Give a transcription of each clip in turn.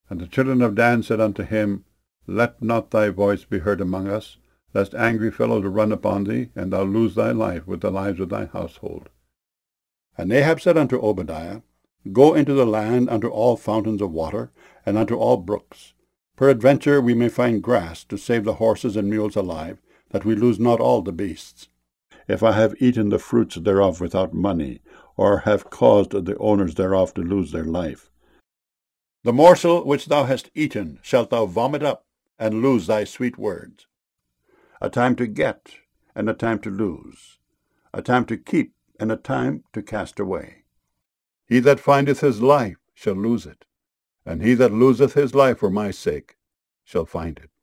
And the children of Dan said unto him, Let not thy voice be heard among us, lest angry fellows run upon thee, and thou lose thy life with the lives of thy household. And Ahab said unto Obadiah, Go into the land unto all fountains of water, and unto all brooks. Peradventure we may find grass to save the horses and mules alive, that we lose not all the beasts. If I have eaten the fruits thereof without money, or have caused the owners thereof to lose their life, the morsel which thou hast eaten shalt thou vomit up, and lose thy sweet words. A time to get, and a time to lose, a time to keep, and a time to cast away. He that findeth his life shall lose it, and he that loseth his life for my sake shall find it.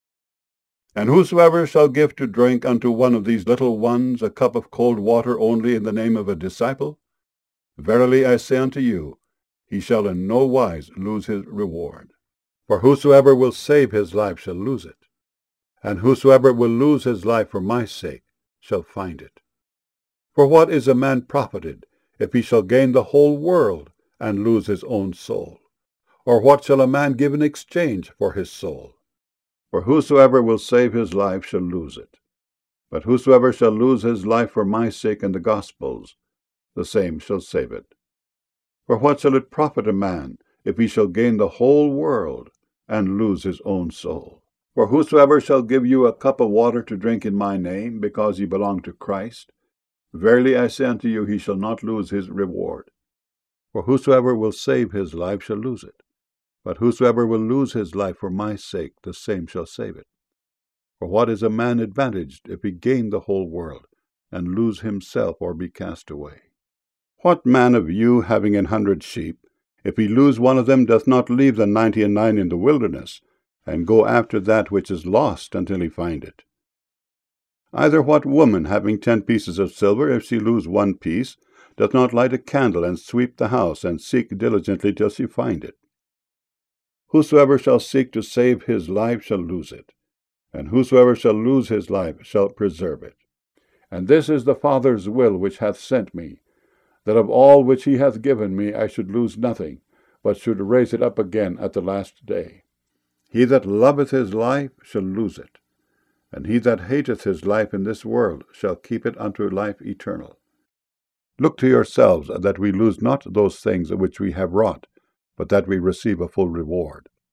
And whosoever shall give to drink unto one of these little ones a cup of cold water only in the name of a disciple, verily I say unto you, he shall in no wise lose his reward. For whosoever will save his life shall lose it, and whosoever will lose his life for my sake shall find it. For what is a man profited, if he shall gain the whole world, and lose his own soul? Or what shall a man give in exchange for his soul? For whosoever will save his life shall lose it. But whosoever shall lose his life for my sake and the gospel's, the same shall save it. For what shall it profit a man, if he shall gain the whole world, and lose his own soul? For whosoever shall give you a cup of water to drink in my name, because ye belong to Christ, verily I say unto you, he shall not lose his reward. For whosoever will save his life shall lose it. But whosoever will lose his life for my sake, the same shall save it. For what is a man advantaged, if he gain the whole world, and lose himself, or be cast away? What man of you, having 100 sheep, if he lose one of them, doth not leave the 99 in the wilderness, and go after that which is lost until he find it? Either what woman, having 10 pieces of silver, if she lose one piece, doth not light a candle, and sweep the house, and seek diligently till she find it? Whosoever shall seek to save his life shall lose it, and whosoever shall lose his life shall preserve it. And this is the Father's will which hath sent me, that of all which he hath given me I should lose nothing, but should raise it up again at the last day. He that loveth his life shall lose it, and he that hateth his life in this world shall keep it unto life eternal. Look to yourselves that we lose not those things which we have wrought, but that we receive a full reward.